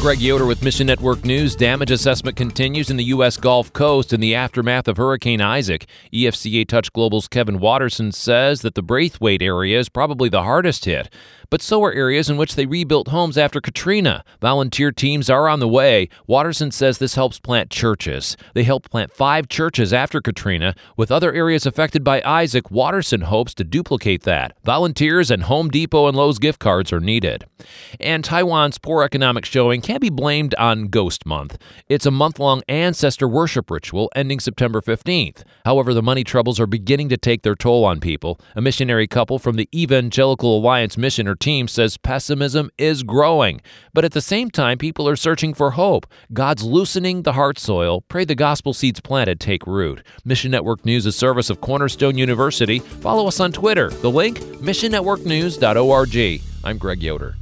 Greg Yoder with Mission Network News. Damage assessment continues in the U.S. Gulf Coast in the aftermath of Hurricane Isaac. EFCA Touch Global's Kevin Watterson says that the Braithwaite area is probably the hardest hit. But so are areas in which they rebuilt homes after Katrina. Volunteer teams are on the way. Watterson says this helps plant churches. They helped plant 5 churches after Katrina. With other areas affected by Isaac, Watterson hopes to duplicate that. Volunteers and Home Depot and Lowe's gift cards are needed. And Taiwan's poor economic showing can't be blamed on Ghost Month. It's a month-long ancestor worship ritual ending September 15th. However, the money troubles are beginning to take their toll on people. A missionary couple from the Evangelical Alliance Missioner team says pessimism is growing. But at the same time, people are searching for hope. God's loosening the heart soil. Pray the gospel seeds planted take root. Mission Network News is a service of Cornerstone University. Follow us on Twitter. The link, missionnetworknews.org. I'm Greg Yoder.